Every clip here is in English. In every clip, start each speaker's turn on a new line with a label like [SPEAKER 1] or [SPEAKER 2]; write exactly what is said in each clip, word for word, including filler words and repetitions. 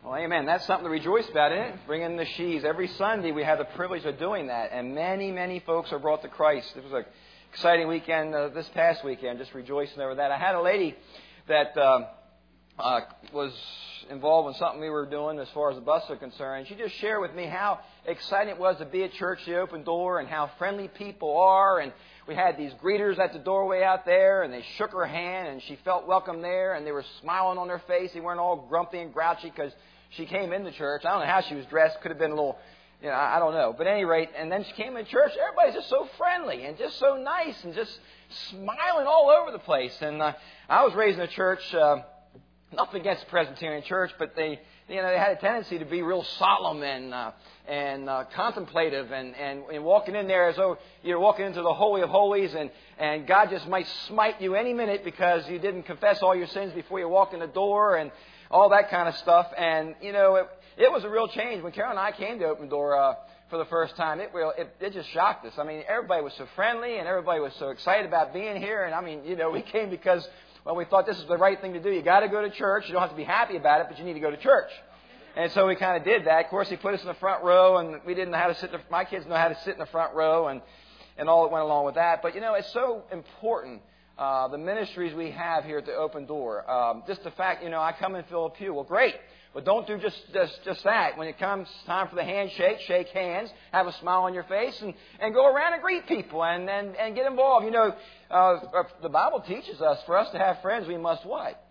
[SPEAKER 1] Well, amen. That's something to rejoice about, isn't it? Bringing the sheaves. Every Sunday we have the privilege of doing that. And many, many folks are brought to Christ. It was an exciting weekend uh, this past weekend, just rejoicing over that. I had a lady that uh, uh, was involved in something we were doing as far as the bus are concerned. She just shared with me how exciting it was to be at church, the open door, and how friendly people are. And we had these greeters at the doorway out there, and they shook her hand, and she felt welcome there, and they were smiling on their face. They weren't all grumpy and grouchy because she came into church. I don't know how she was dressed. Could have been a little, you know, I don't know. But at any rate, and then she came into church. Everybody's just so friendly and just so nice and just smiling all over the place. And uh, I was raised in a church, uh, nothing against the Presbyterian church, but they, you know, they had a tendency to be real solemn and uh, and uh, contemplative and, and, and walking in there as though you're walking into the Holy of Holies and, and God just might smite you any minute because you didn't confess all your sins before you walk in the door and all that kind of stuff. And, you know, it, it was a real change. When Carol and I came to Open Door uh, for the first time, it, it it just shocked us. I mean, everybody was so friendly and everybody was so excited about being here. And, I mean, you know, we came because, well, we thought this is the right thing to do. You got to go to church. You don't have to be happy about it, but you need to go to church. And so we kind of did that. Of course, he put us in the front row, and we didn't know how to sit. In the, my kids know how to sit in the front row, and, and all that went along with that. But, you know, it's so important. Uh, the ministries we have here at the Open Door. Um, just the fact, you know, I come and fill a pew. Well, great. But don't do just, just just that. When it comes time for the handshake, shake hands, have a smile on your face, and, and go around and greet people and, and, and get involved. You know, uh, the Bible teaches us for us to have friends, we must what?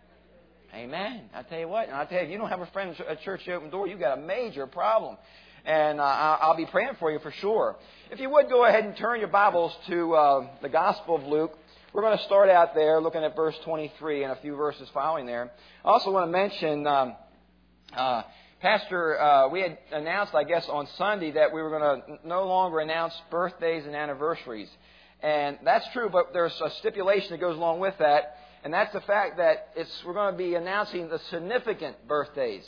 [SPEAKER 1] Amen. I tell you what. And I tell you, if you don't have a friend at Church the Open Door, you've got a major problem. And uh, I'll be praying for you for sure. If you would go ahead and turn your Bibles to uh, the Gospel of Luke. We're going to start out there looking at verse twenty-three and a few verses following there. I also want to mention, um, uh, Pastor, uh, we had announced, I guess, on Sunday that we were going to no longer announce birthdays and anniversaries. And that's true, but there's a stipulation that goes along with that. And that's the fact that it's we're going to be announcing the significant birthdays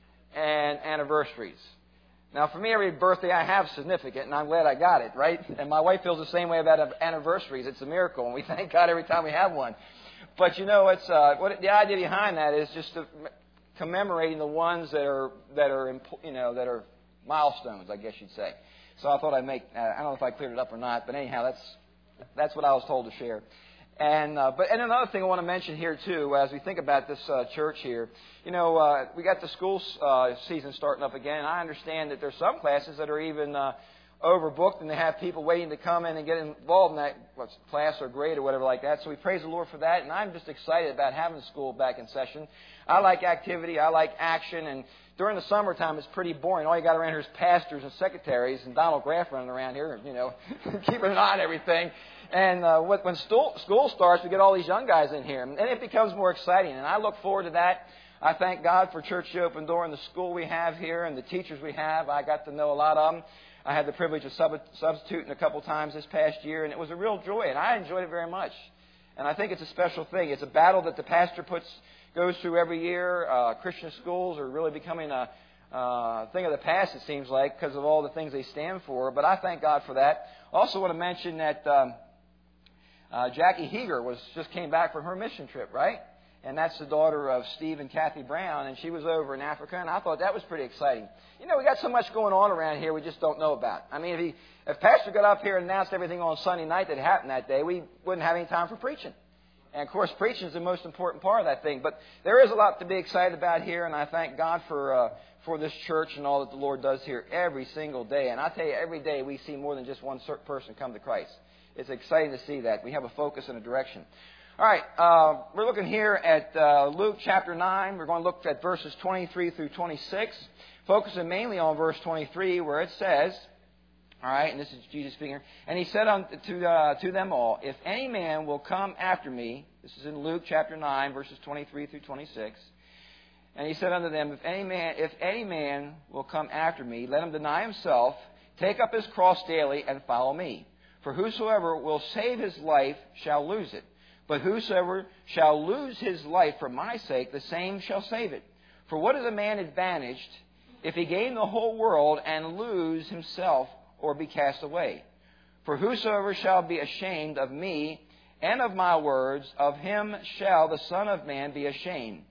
[SPEAKER 1] and anniversaries. Now, for me, every birthday I have is significant, and I'm glad I got it, right? And my wife feels the same way about anniversaries. It's a miracle, and we thank God every time we have one. But, you know, it's uh, what the idea behind that is just to commemorating the ones that are, that are you know, that are milestones, I guess you'd say. So I thought I'd make, uh, I don't know if I cleared it up or not, but anyhow, that's that's what I was told to share. And uh, but and another thing I want to mention here too, as we think about this uh, church here, you know, uh, we got the school uh, season starting up again. And I understand that there's some classes that are even uh, overbooked, and they have people waiting to come in and get involved in that what's, class or grade or whatever like that. So we praise the Lord for that, and I'm just excited about having school back in session. I like activity, I like action, and during the summertime it's pretty boring. All you got around here is pastors and secretaries and Donald Graff running around here, you know, keeping an eye on everything. And uh, when school starts, we get all these young guys in here. And it becomes more exciting. And I look forward to that. I thank God for Church the Open Door and the school we have here and the teachers we have. I got to know a lot of them. I had the privilege of sub- substituting a couple times this past year. And it was a real joy. And I enjoyed it very much. And I think it's a special thing. It's a battle that the pastor puts goes through every year. Uh, Christian schools are really becoming a uh, thing of the past, it seems like, because of all the things they stand for. But I thank God for that. Also want to mention that... Um, Uh, Jackie Heger was just came back from her mission trip, right? And that's the daughter of Steve and Kathy Brown, and she was over in Africa, and I thought that was pretty exciting. You know, we got so much going on around here we just don't know about. I mean, if, he, if Pastor got up here and announced everything on Sunday night that happened that day, we wouldn't have any time for preaching. And, of course, preaching is the most important part of that thing. But there is a lot to be excited about here, and I thank God for uh, for this church and all that the Lord does here every single day. And I tell you, every day we see more than just one certain person come to Christ. It's exciting to see that. We have a focus and a direction. All right, uh, we're looking here at uh, Luke chapter nine. We're going to look at verses twenty-three through twenty-six, focusing mainly on verse twenty-three where it says, all right, and this is Jesus speaking, and he said unto, to, uh, to them all, if any man will come after me, this is in Luke chapter nine, verses twenty-three through twenty-six, and he said unto them, if any man, if any man will come after me, let him deny himself, take up his cross daily, and follow me. For whosoever will save his life shall lose it. But whosoever shall lose his life for my sake, the same shall save it. For what is a man advantaged if he gain the whole world and lose himself or be cast away? For whosoever shall be ashamed of me and of my words, of him shall the Son of Man be ashamed,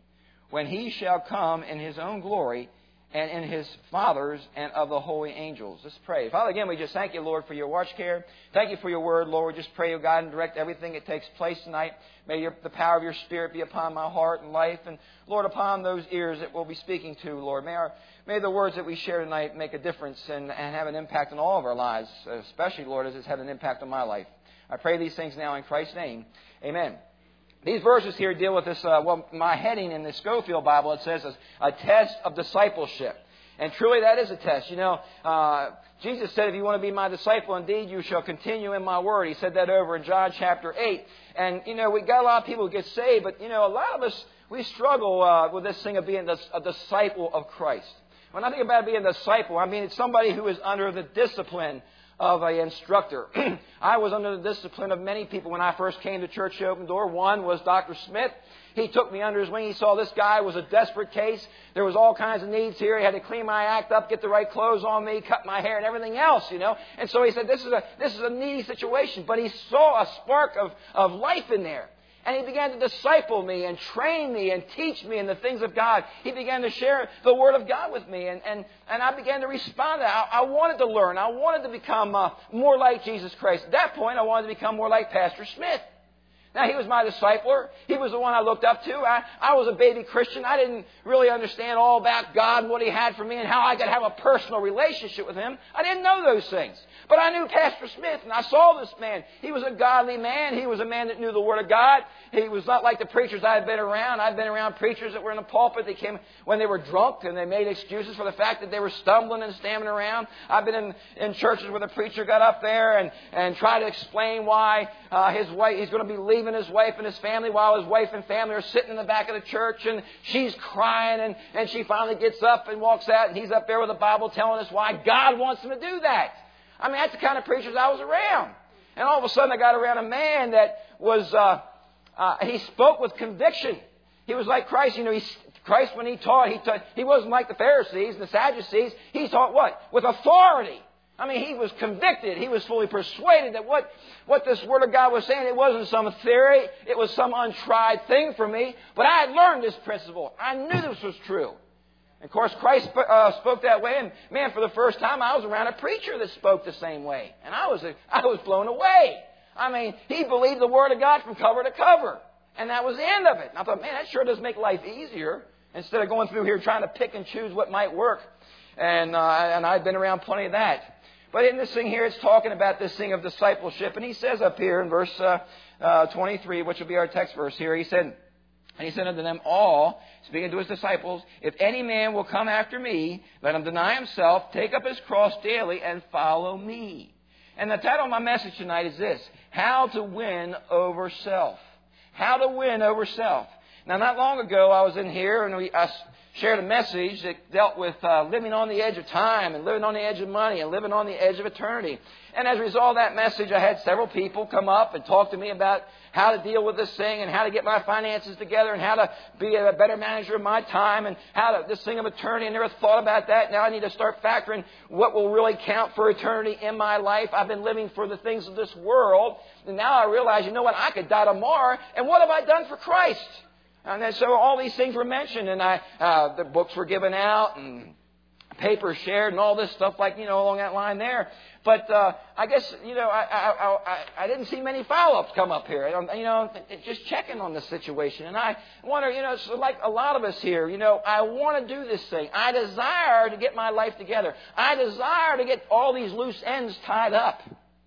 [SPEAKER 1] when he shall come in his own glory and in his Father's and of the holy angels. Let's pray. Father, again, we just thank you, Lord, for your watch care. Thank you for your word, Lord. Just pray, oh God, and direct everything that takes place tonight. May your, the power of your Spirit be upon my heart and life, and, Lord, upon those ears that we'll be speaking to, Lord. May our May the words that we share tonight make a difference and, and have an impact on all of our lives, especially, Lord, as it's had an impact on my life. I pray these things now in Christ's name. Amen. These verses here deal with this, uh, well, my heading in the Scofield Bible, it says a test of discipleship. And truly that is a test. You know, uh, Jesus said, if you want to be my disciple, indeed you shall continue in my word. He said that over in John chapter eight. And, you know, we got a lot of people who get saved, but, you know, a lot of us, we struggle uh, with this thing of being a disciple of Christ. When I think about being a disciple, I mean it's somebody who is under the discipline of an instructor. I was under the discipline of many people when I first came to Church Open Door. One was Doctor Smith. He took me under his wing. He saw this guy was a desperate case. There was all kinds of needs here. He had to clean my act up, get the right clothes on me, cut my hair and everything else, you know. And so he said, this is a this is a needy situation. But he saw a spark of, of life in there. And he began to disciple me and train me and teach me in the things of God. He began to share the Word of God with me. And, and, and I began to respond to that. I, I wanted to learn. I wanted to become uh, more like Jesus Christ. At that point, I wanted to become more like Pastor Smith. Now, he was my discipler. He was the one I looked up to. I, I was a baby Christian. I didn't really understand all about God and what He had for me and how I could have a personal relationship with Him. I didn't know those things. But I knew Pastor Smith, and I saw this man. He was a godly man. He was a man that knew the Word of God. He was not like the preachers I had been around. I've been around preachers that were in the pulpit. They came when they were drunk, and they made excuses for the fact that they were stumbling and stammering around. I've been in, in churches where the preacher got up there and, and tried to explain why uh, his wife, he's going to be leaving his wife and his family while his wife and family are sitting in the back of the church, and she's crying, and, and she finally gets up and walks out, and he's up there with the Bible telling us why God wants him to do that. I mean, that's the kind of preachers I was around. And all of a sudden I got around a man that was, uh, uh, he spoke with conviction. He was like Christ. You know, he, Christ when he taught, he taught, he wasn't like the Pharisees and the Sadducees. He taught what? With authority. I mean, he was convicted. He was fully persuaded that what, what this Word of God was saying, it wasn't some theory. It was some untried thing for me. But I had learned this principle. I knew this was true. Of course, Christ uh, spoke that way, and man, for the first time, I was around a preacher that spoke the same way, and I was I was blown away. I mean, he believed the Word of God from cover to cover, and that was the end of it. And I thought, man, that sure does make life easier instead of going through here trying to pick and choose what might work. And uh, and I've been around plenty of that. But in this thing here, it's talking about this thing of discipleship, and he says up here in verse uh, uh, twenty-three, which will be our text verse here, he said. And he said unto them all, speaking to his disciples, if any man will come after me, let him deny himself, take up his cross daily, and follow me. And the title of my message tonight is this, How to Win Over Self. How to Win Over Self. Now, not long ago, I was in here, and we, I shared a message that dealt with uh, living on the edge of time, and living on the edge of money, and living on the edge of eternity. And as a result of that message, I had several people come up and talk to me about how to deal with this thing and how to get my finances together and how to be a better manager of my time and how to, this thing of eternity. I never thought about that. Now I need to start factoring what will really count for eternity in my life. I've been living for the things of this world. And now I realize, you know what, I could die tomorrow. And what have I done for Christ? And then, so all these things were mentioned, and I uh, the books were given out and papers shared and all this stuff like, you know, along that line there. But uh, I guess, you know, I, I, I, I didn't see many follow-ups come up here. You know, just checking on the situation. And I wonder, you know, it's like a lot of us here, you know, I want to do this thing. I desire to get my life together. I desire to get all these loose ends tied up.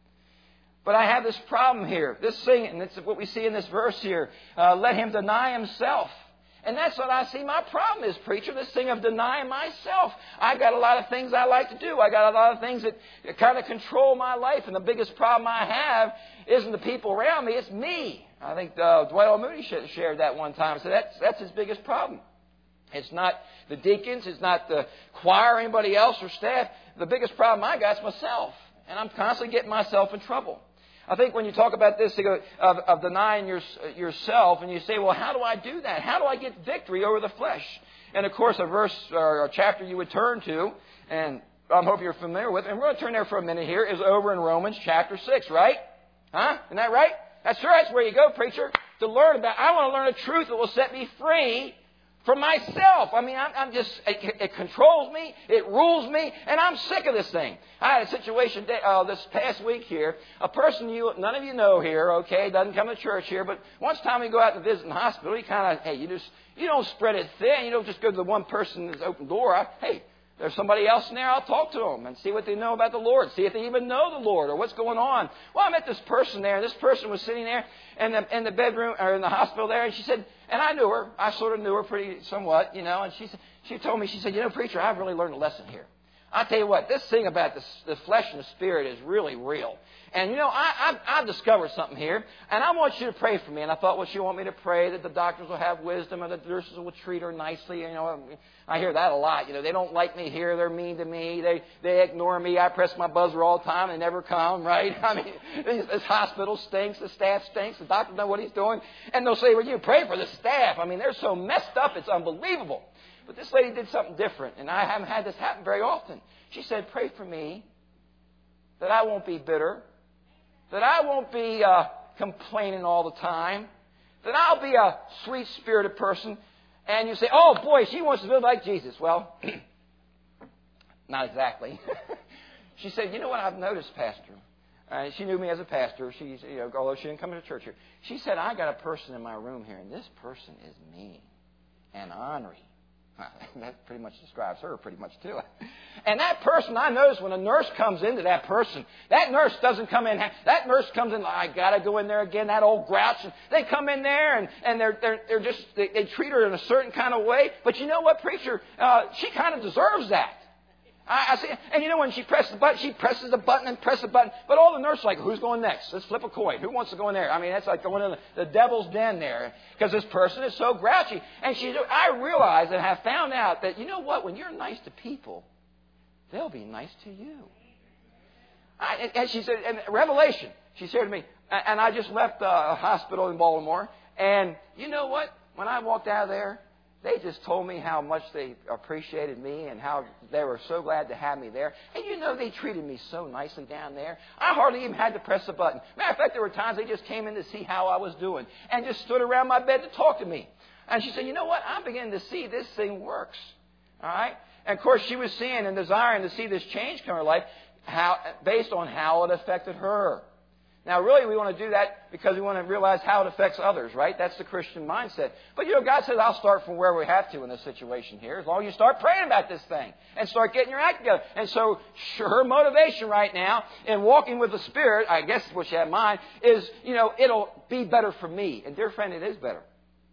[SPEAKER 1] But I have this problem here. This thing, and it's what we see in this verse here. Uh, let him deny himself. And that's what I see my problem is, preacher, this thing of denying myself. I've got a lot of things I like to do. I got a lot of things that kind of control my life. And the biggest problem I have isn't the people around me, it's me. I think uh, Dwight L. Moody shared that one time. So that's, that's his biggest problem. It's not the deacons. It's not the choir or anybody else or staff. The biggest problem I got is myself. And I'm constantly getting myself in trouble. I think when you talk about this of, of denying your, yourself, and you say, well, how do I do that? How do I get victory over the flesh? And, of course, a verse or a chapter you would turn to, and I hope you're familiar with, and we're going to turn there for a minute here, is over in Romans chapter six, right? Huh? Isn't that right? That's right. That's where you go, preacher, to learn about. I want to learn a truth that will set me free for myself. I mean, I'm, I'm just, it, it controls me, it rules me, and I'm sick of this thing. I had a situation uh, this past week here. A person you, none of you know here, okay, doesn't come to church here, but once time we go out to visit in the hospital, you kind of, hey, you just, you don't spread it thin. You don't just go to the one person that's open door. I, hey, there's somebody else in there. I'll talk to them and see what they know about the Lord. See if they even know the Lord or what's going on. Well, I met this person there. This person was sitting there in the, in the bedroom or in the hospital there. And she said, and I knew her. I sort of knew her pretty somewhat, you know. And she, she told me, she said, you know, preacher, I've really learned a lesson here. I tell you what, this thing about the, the flesh and the spirit is really real. And, you know, I, I've, I've discovered something here, and I want you to pray for me. And I thought, well, she want me to pray that the doctors will have wisdom and the nurses will treat her nicely. You know, I hear that a lot. You know, they don't like me here. They're mean to me. They they ignore me. I press my buzzer all the time and they never come, right? I mean, this, this hospital stinks. The staff stinks. The doctor knows what he's doing. And they'll say, well, you pray for the staff. I mean, they're so messed up. It's unbelievable. But this lady did something different, and I haven't had this happen very often. She said, pray for me that I won't be bitter, that I won't be uh, complaining all the time, that I'll be a sweet-spirited person. And you say, oh, boy, she wants to live like Jesus. Well, not exactly. She said, you know what I've noticed, Pastor? Uh, she knew me as a pastor, She's, you know, although she didn't come to church here. She said, I got a person in my room here, and this person is mean and ornery. That pretty much describes her pretty much too. And that person, I notice when a nurse comes into that person, that nurse doesn't come in, that nurse comes in, I got to go in there again, that old grouch. And they come in there and, and they're, they're, they're just, they, they treat her in a certain kind of way. But you know what, preacher? Uh, she kind of deserves that. I, I see, and you know, when she presses the button, she presses the button and presses the button. But all the nurses are like, who's going next? Let's flip a coin. Who wants to go in there? I mean, that's like going to the, the devil's den there because this person is so grouchy. And she, I realize and have found out that, you know what? When you're nice to people, they'll be nice to you. I, and she said, and Revelation, she said to me, and I just left a hospital in Baltimore. And you know what? When I walked out of there, they just told me how much they appreciated me and how they were so glad to have me there. And you know, they treated me so nicely down there. I hardly even had to press a button. Matter of fact, there were times they just came in to see how I was doing and just stood around my bed to talk to me. And she said, you know what? I'm beginning to see this thing works. All right? And of course, she was seeing and desiring to see this change come in her life how, based on how it affected her. Now, really, we want to do that because we want to realize how it affects others, right? That's the Christian mindset. But, you know, God says, I'll start from where we have to in this situation here, as long as you start praying about this thing and start getting your act together. And so, her motivation right now in walking with the Spirit, I guess what she had in mind, is, you know, it'll be better for me. And, dear friend, it is better.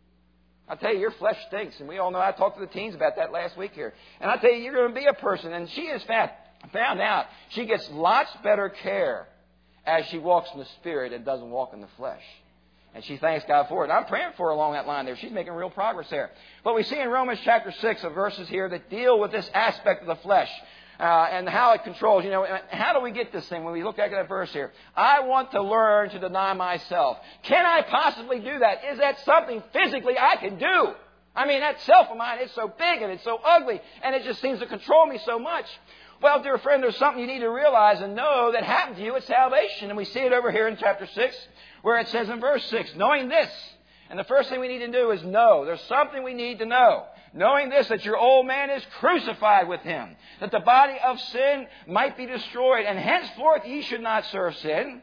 [SPEAKER 1] I tell you, your flesh stinks. And we all know, I talked to the teens about that last week here. And I tell you, you're going to be a person. And she has found, found out she gets lots better care as she walks in the Spirit and doesn't walk in the flesh. And she thanks God for it. I'm praying for her along that line there. She's making real progress there. But we see in Romans chapter six of verses here that deal with this aspect of the flesh uh, and how it controls. You know, how do we get this thing when we look at that verse here? I want to learn to deny myself. Can I possibly do that? Is that something physically I can do? I mean, that self of mine is so big and it's so ugly and it just seems to control me so much. Well, dear friend, there's something you need to realize and know that happened to you at salvation. And we see it over here in chapter six, where it says in verse six, knowing this. And the first thing we need to do is know. There's something we need to know. Knowing this, that your old man is crucified with him, that the body of sin might be destroyed, and henceforth ye should not serve sin.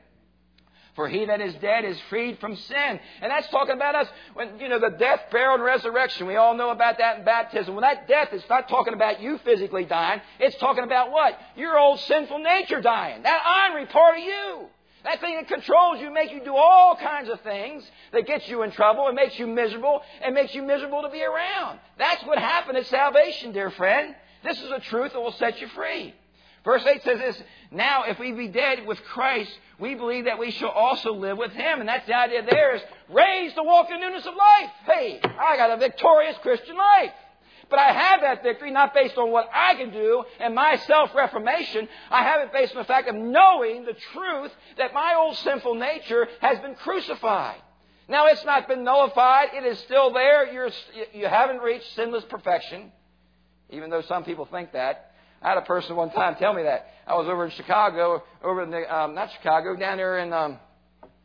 [SPEAKER 1] For he that is dead is freed from sin. And that's talking about us when, you know, the death, burial, and resurrection. We all know about that in baptism. When that death is not talking about you physically dying. It's talking about what? Your old sinful nature dying. That ornery part of you. That thing that controls you, makes you do all kinds of things that gets you in trouble and makes you miserable and makes you miserable to be around. That's what happened at salvation, dear friend. This is a truth that will set you free. Verse eight says this, now if we be dead with Christ, we believe that we shall also live with Him. And that's the idea there is raised to walk in newness of life. Hey, I got a victorious Christian life. But I have that victory not based on what I can do and my self-reformation. I have it based on the fact of knowing the truth that my old sinful nature has been crucified. Now, it's not been nullified. It is still there. You're, you haven't reached sinless perfection, even though some people think that. I had a person one time tell me that. I was over in Chicago, over in the, um, not Chicago, down there in um,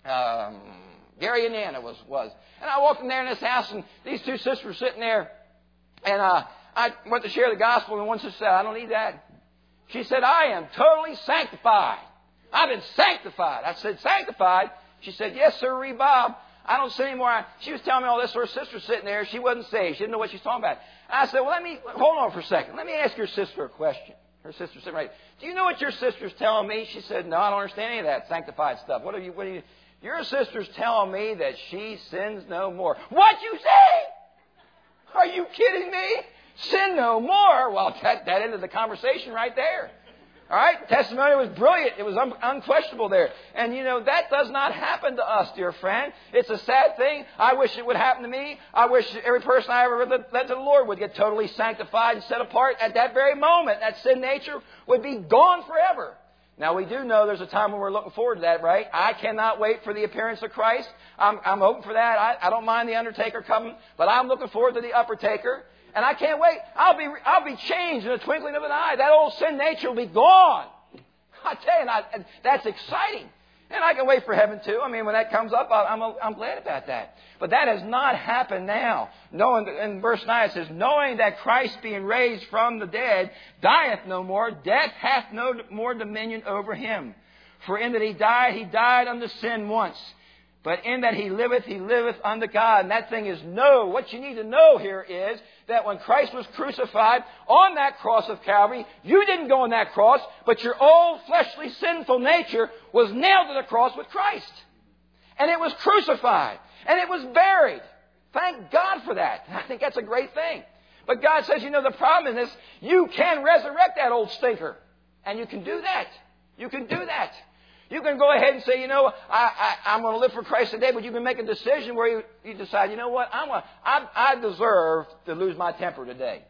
[SPEAKER 1] um, Gary, Indiana was, was. And I walked in there in this house, and these two sisters were sitting there. And uh, I went to share the gospel, and one sister said, I don't need that. She said, I am totally sanctified. I've been sanctified. I said, sanctified? She said, yes, sir, Bob. I don't sin anymore. She was telling me all this. Her sister sitting there. She wasn't saved. She didn't know what she's talking about. I said, well, let me, hold on for a second. Let me ask your sister a question. Her sister said, right, do you know what your sister's telling me? She said, no, I don't understand any of that sanctified stuff. What are you, what are you, your sister's telling me that she sins no more. What you say? Are you kidding me? Sin no more? Well, that, that ended the conversation right there. All right? Testimony was brilliant. It was un- unquestionable there. And, you know, that does not happen to us, dear friend. It's a sad thing. I wish it would happen to me. I wish every person I ever led, led to the Lord would get totally sanctified and set apart at that very moment. That sin nature would be gone forever. Now, we do know there's a time when we're looking forward to that, right? I cannot wait for the appearance of Christ. I'm, I'm hoping for that. I, I don't mind the undertaker coming, but I'm looking forward to the upper taker. And I can't wait. I'll be I'll be changed in the twinkling of an eye. That old sin nature will be gone. I tell you, and I, and that's exciting. And I can wait for heaven too. I mean, when that comes up, I'm I'm glad about that. But that has not happened now. Knowing in verse nine it says, knowing that Christ being raised from the dead dieth no more, death hath no more dominion over him. For in that he died, he died unto sin once. But in that he liveth, he liveth unto God. And that thing is know. What you need to know here is that when Christ was crucified on that cross of Calvary, you didn't go on that cross, but your old fleshly sinful nature was nailed to the cross with Christ. And it was crucified. And it was buried. Thank God for that. I think that's a great thing. But God says, you know, the problem is this, you can resurrect that old stinker. And you can do that. You can do that. You can go ahead and say, you know, I, I, I'm going to live for Christ today, but you can make a decision where you, you decide, you know what, I'm a, I, I deserve to lose my temper today.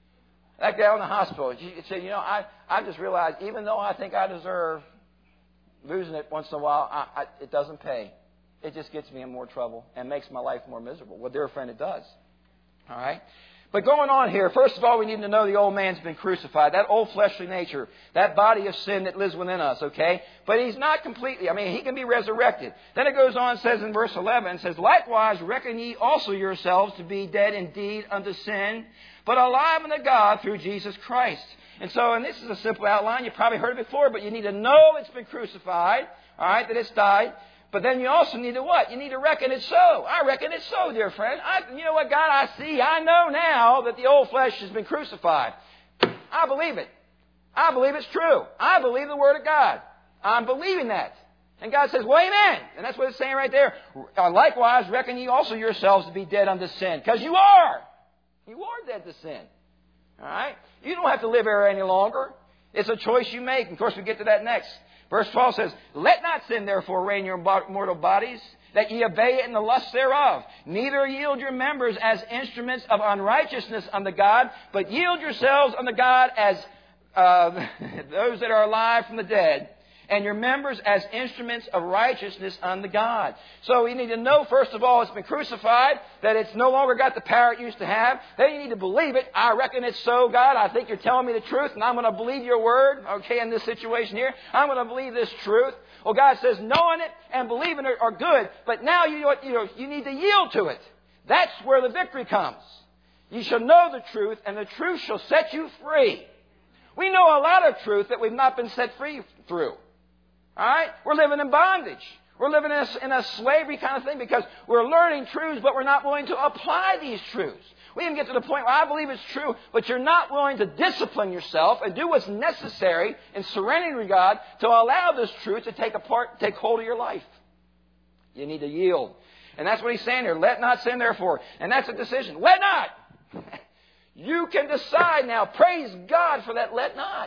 [SPEAKER 1] That guy in the hospital, he said, you know, I, I just realized even though I think I deserve losing it once in a while, I, I, it doesn't pay. It just gets me in more trouble and makes my life more miserable. Well, dear friend, it does. All right? But going on here, first of all, we need to know the old man's been crucified. That old fleshly nature, that body of sin that lives within us, okay? But he's not completely, I mean, he can be resurrected. Then it goes on and says in verse eleven, it says, likewise reckon ye also yourselves to be dead indeed unto sin, but alive unto God through Jesus Christ. And so, and this is a simple outline. You've probably heard it before, but you need to know it's been crucified, all right, that it's died. But then you also need to what? You need to reckon it so. I reckon it's so, dear friend. I, you know what, God, I see, I know now that the old flesh has been crucified. I believe it. I believe it's true. I believe the Word of God. I'm believing that. And God says, well, amen. And that's what it's saying right there. Likewise, reckon ye also yourselves to be dead unto sin. Because you are. You are dead to sin. All right? You don't have to live here any longer. It's a choice you make. Of course, we get to that next. Verse twelve says, let not sin therefore reign in your mortal bodies, that ye obey it in the lust thereof. Neither yield your members as instruments of unrighteousness unto God, but yield yourselves unto God as uh, those that are alive from the dead, and your members as instruments of righteousness unto God. So you need to know, first of all, it's been crucified, that it's no longer got the power it used to have. Then you need to believe it. I reckon it's so, God. I think you're telling me the truth, and I'm going to believe your word, okay, in this situation here. I'm going to believe this truth. Well, God says knowing it and believing it are good, but now you, you know, you need to yield to it. That's where the victory comes. You shall know the truth, and the truth shall set you free. We know a lot of truth that we've not been set free through. All right? We're living in bondage. We're living in a, in a slavery kind of thing because we're learning truths, but we're not willing to apply these truths. We even get to the point where I believe it's true, but you're not willing to discipline yourself and do what's necessary in surrendering to God to allow this truth to take apart, take hold of your life. You need to yield. And that's what he's saying here. Let not sin, therefore. And that's a decision. Let not. You can decide now. Praise God for that let not.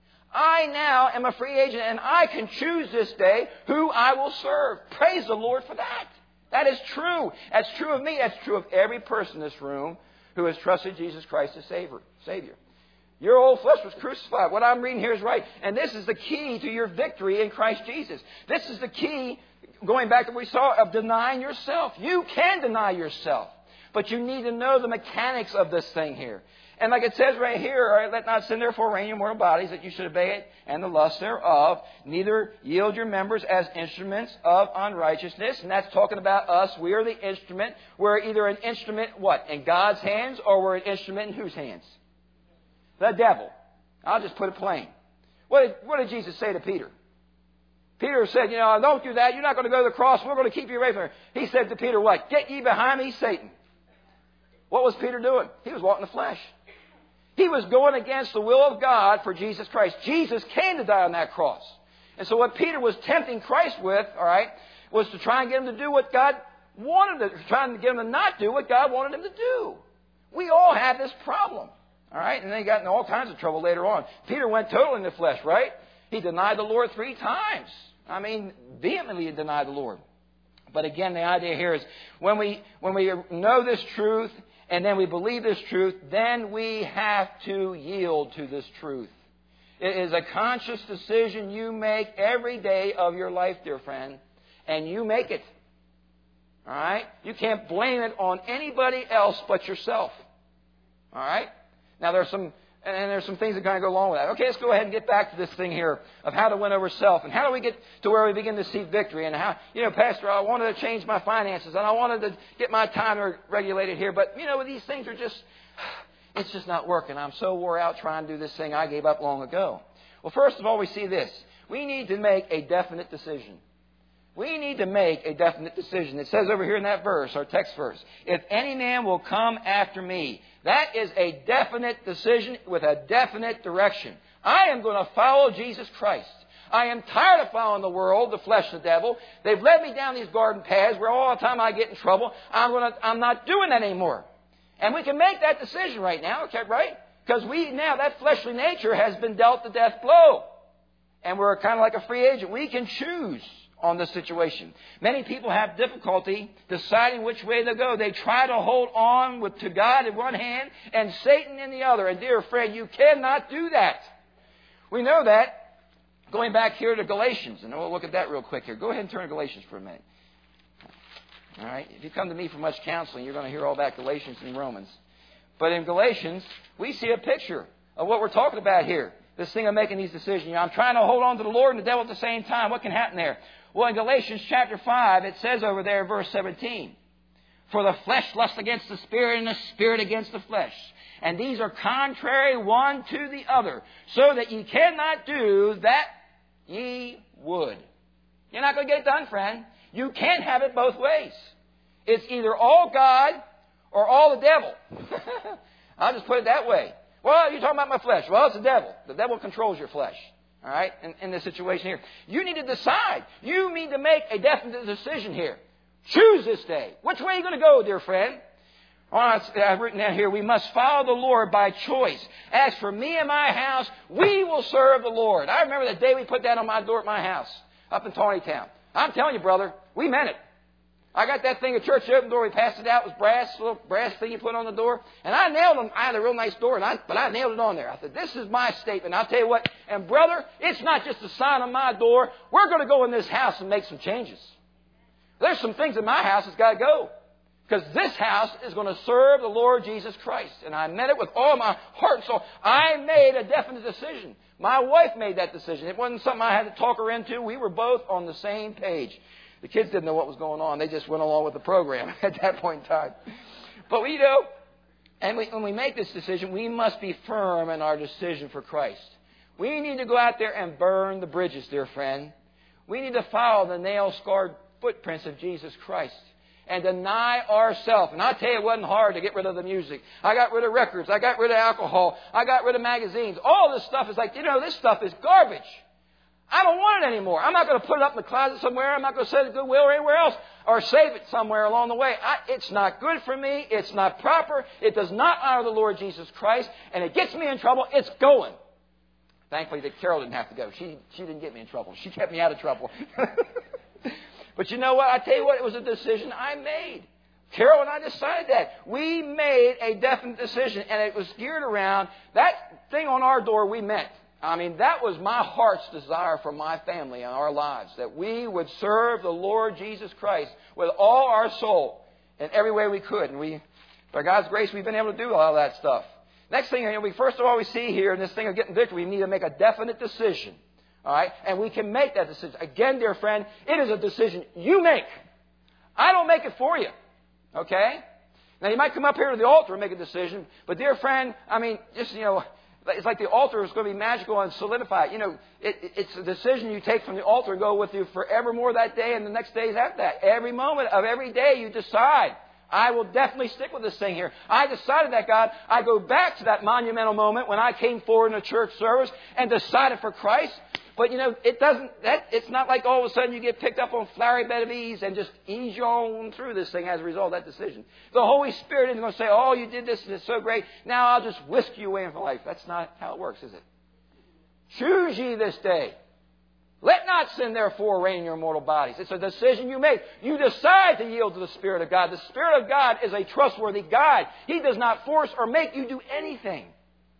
[SPEAKER 1] I now am a free agent, and I can choose this day who I will serve. Praise the Lord for that. That is true. That's true of me. That's true of every person in this room who has trusted Jesus Christ as Savior. Your old flesh was crucified. What I'm reading here is right. And this is the key to your victory in Christ Jesus. This is the key, going back to what we saw, of denying yourself. You can deny yourself. But you need to know the mechanics of this thing here. And like it says right here, all right, let not sin therefore reign in your mortal bodies, that you should obey it, and the lust thereof. Neither yield your members as instruments of unrighteousness. And that's talking about us. We are the instrument. We're either an instrument, what, in God's hands, or we're an instrument in whose hands? The devil. I'll just put it plain. What did, what did Jesus say to Peter? Peter said, you know, don't do that. You're not going to go to the cross. We're going to keep you away from it. He said to Peter, what? Get ye behind me, Satan. What was Peter doing? He was walking the flesh. He was going against the will of God for Jesus Christ. Jesus came to die on that cross. And so what Peter was tempting Christ with, all right, was to try and get him to do what God wanted to, trying to get him to not do what God wanted him to do. We all have this problem, all right? And they got in all kinds of trouble later on. Peter went totally in the flesh, right? He denied the Lord three times. I mean, vehemently denied the Lord. But again, the idea here is when we when we know this truth and then we believe this truth, then we have to yield to this truth. It is a conscious decision you make every day of your life, dear friend, and you make it. All right? You can't blame it on anybody else but yourself. All right? Now, there's some... And there's some things that kind of go along with that. Okay, let's go ahead and get back to this thing here of how to win over self. And how do we get to where we begin to see victory? And how, you know, Pastor, I wanted to change my finances. And I wanted to get my time regulated here. But, you know, these things are just, it's just not working. I'm so wore out trying to do this thing I gave up long ago. Well, first of all, we see this. We need to make a definite decision. We need to make a definite decision. It says over here in that verse, our text verse, if any man will come after me. That is a definite decision with a definite direction. I am going to follow Jesus Christ. I am tired of following the world, the flesh, the devil. They've led me down these garden paths where all the time I get in trouble. I'm going to, I'm not doing that anymore. And we can make that decision right now, okay, right? Because we now, that fleshly nature has been dealt the death blow. And we're kind of like a free agent. We can choose on this situation. Many people have difficulty deciding which way to go. They try to hold on with to God in one hand and Satan in the other. And dear friend, you cannot do that. We know that. Going back here to Galatians, and we'll look at that real quick here. Go ahead and turn to Galatians for a minute. All right? If you come to me for much counseling, you're going to hear all about Galatians and Romans. But in Galatians, we see a picture of what we're talking about here. This thing of making these decisions. You know, I'm trying to hold on to the Lord and the devil at the same time. What can happen there? Well, in Galatians chapter five, it says over there, verse seventeen, for the flesh lusts against the spirit, and the spirit against the flesh. And these are contrary one to the other, so that ye cannot do that ye would. You're not going to get it done, friend. You can't have it both ways. It's either all God or all the devil. I'll just put it that way. Well, you're talking about my flesh. Well, it's the devil. The devil controls your flesh. All right, in, in this situation here. You need to decide. You need to make a definite decision here. Choose this day. Which way are you going to go, dear friend? I've written down here, we must follow the Lord by choice. As for me and my house, we will serve the Lord. I remember the day we put that on my door at my house, up in Tawnytown. I'm telling you, brother, we meant it. I got that thing at church, the open door, we passed it out, it was brass, little brass thing you put on the door. And I nailed them. I had a real nice door, and I, but I nailed it on there. I said, this is my statement. I'll tell you what, and brother, it's not just a sign on my door. We're going to go in this house and make some changes. There's some things in my house that's got to go. Because this house is going to serve the Lord Jesus Christ. And I meant it with all my heart and soul. I made a definite decision. My wife made that decision. It wasn't something I had to talk her into. We were both on the same page. The kids didn't know what was going on. They just went along with the program at that point in time. But we know, and we, when we make this decision, we must be firm in our decision for Christ. We need to go out there and burn the bridges, dear friend. We need to follow the nail-scarred footprints of Jesus Christ and deny ourselves. And I tell you, it wasn't hard to get rid of the music. I got rid of records. I got rid of alcohol. I got rid of magazines. All this stuff is like, you know, this stuff is garbage. I don't want it anymore. I'm not going to put it up in the closet somewhere. I'm not going to send it to Goodwill or anywhere else or save it somewhere along the way. I, it's not good for me. It's not proper. It does not honor the Lord Jesus Christ. And it gets me in trouble. It's going. Thankfully, that Carol didn't have to go. She, she didn't get me in trouble. She kept me out of trouble. But you know what? I tell you what, it was a decision I made. Carol and I decided that. We made a definite decision, and it was geared around that thing on our door we meant. I mean, that was my heart's desire for my family and our lives, that we would serve the Lord Jesus Christ with all our soul in every way we could. And we By God's grace, we've been able to do all that stuff. Next thing, you know, we first of all we see here in this thing of getting victory, we need to make a definite decision. All right? And we can make that decision. Again, dear friend, it is a decision you make. I don't make it for you. Okay? Now, you might come up here to the altar and make a decision, but dear friend, I mean, just, you know, it's like the altar is going to be magical and solidified. You know, it, it's a decision you take from the altar and go with you forevermore that day and the next days after that. Every moment of every day you decide, I will definitely stick with this thing here. I decided that, God. I go back to that monumental moment when I came forward in a church service and decided for Christ. But, you know, it doesn't, that, it's not like all of a sudden you get picked up on flowery bed of ease and just ease you on through this thing as a result of that decision. The Holy Spirit isn't going to say, oh, you did this and it's so great. Now I'll just whisk you away from life. That's not how it works, is it? Choose ye this day. Let not sin therefore reign in your mortal bodies. It's a decision you make. You decide to yield to the Spirit of God. The Spirit of God is a trustworthy guide. He does not force or make you do anything.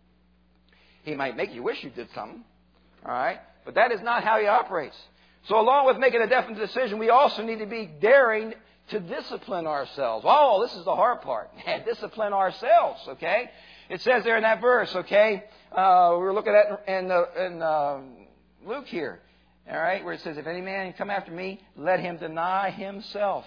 [SPEAKER 1] He might make you wish you did something. All right? But that is not how He operates. So along with making a definite decision, we also need to be daring to discipline ourselves. Oh, this is the hard part. Discipline ourselves, okay? It says there in that verse, okay? Uh, we were looking at in, uh, in uh, Luke here, all right, where it says, if any man come after me, let him deny himself.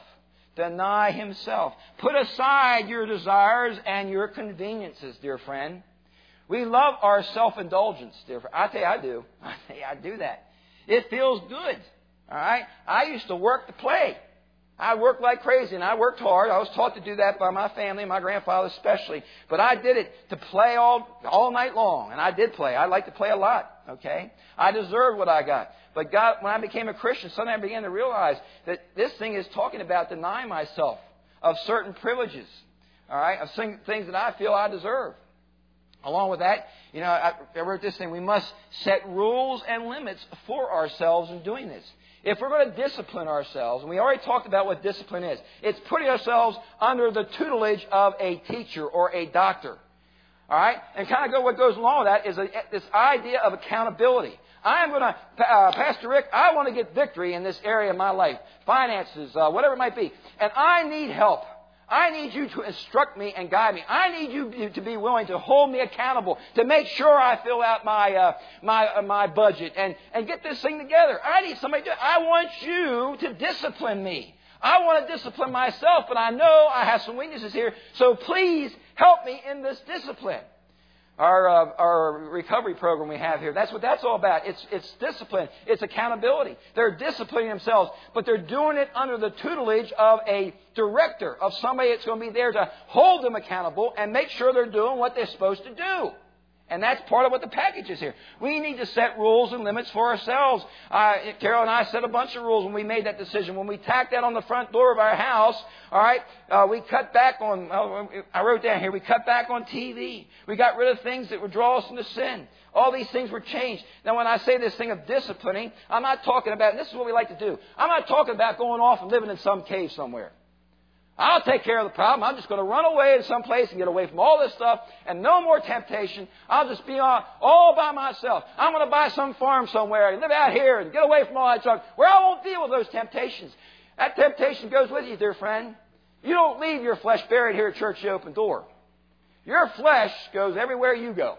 [SPEAKER 1] Deny himself. Put aside your desires and your conveniences, dear friend. We love our self-indulgence, dear friend. I tell you, I do. I tell you, I do that. It feels good. All right? I used to work to play. I worked like crazy, and I worked hard. I was taught to do that by my family, my grandfather especially. But I did it to play all all night long, and I did play. I like to play a lot, okay? I deserved what I got. But God, when I became a Christian, suddenly I began to realize that this thing is talking about denying myself of certain privileges, all right, of things that I feel I deserve. Along with that, you know, I, I wrote this thing. We must set rules and limits for ourselves in doing this. If we're going to discipline ourselves, and we already talked about what discipline is, it's putting ourselves under the tutelage of a teacher or a doctor. All right? And kind of go what goes along with that is a, this idea of accountability. I am going to, uh, Pastor Rick, I want to get victory in this area of my life. Finances, uh, whatever it might be. And I need help. I need you to instruct me and guide me. I need you to be willing to hold me accountable, to make sure I fill out my uh, my uh, my budget and, and get this thing together. I need somebody to, I want you to discipline me. I want to discipline myself, but I know I have some weaknesses here. So please help me in this discipline. Our uh, our recovery program we have here, that's what that's all about. It's it's discipline. It's accountability. They're disciplining themselves, but they're doing it under the tutelage of a director, of somebody that's going to be there to hold them accountable and make sure they're doing what they're supposed to do. And that's part of what the package is here. We need to set rules and limits for ourselves. Uh, Carol and I set a bunch of rules when we made that decision. When we tacked that on the front door of our house, all right, uh, we cut back on, uh, I wrote down here, we cut back on T V. We got rid of things that would draw us into sin. All these things were changed. Now, when I say this thing of disciplining, I'm not talking about, and this is what we like to do, I'm not talking about going off and living in some cave somewhere. I'll take care of the problem. I'm just going to run away to some place and get away from all this stuff and no more temptation. I'll just be on, all by myself. I'm going to buy some farm somewhere and live out here and get away from all that stuff where I won't deal with those temptations. That temptation goes with you, dear friend. You don't leave your flesh buried here at Church The Open Door. Your flesh goes everywhere you go.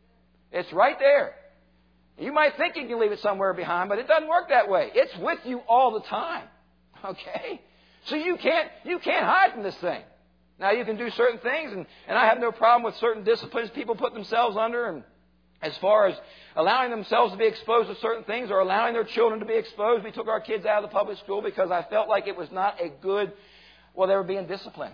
[SPEAKER 1] It's right there. You might think you can leave it somewhere behind, but it doesn't work that way. It's with you all the time. Okay? So you can't you can't hide from this thing. Now, you can do certain things, and, and I have no problem with certain disciplines people put themselves under, and as far as allowing themselves to be exposed to certain things or allowing their children to be exposed. We took our kids out of the public school because I felt like it was not a good, well, they were being disciplined.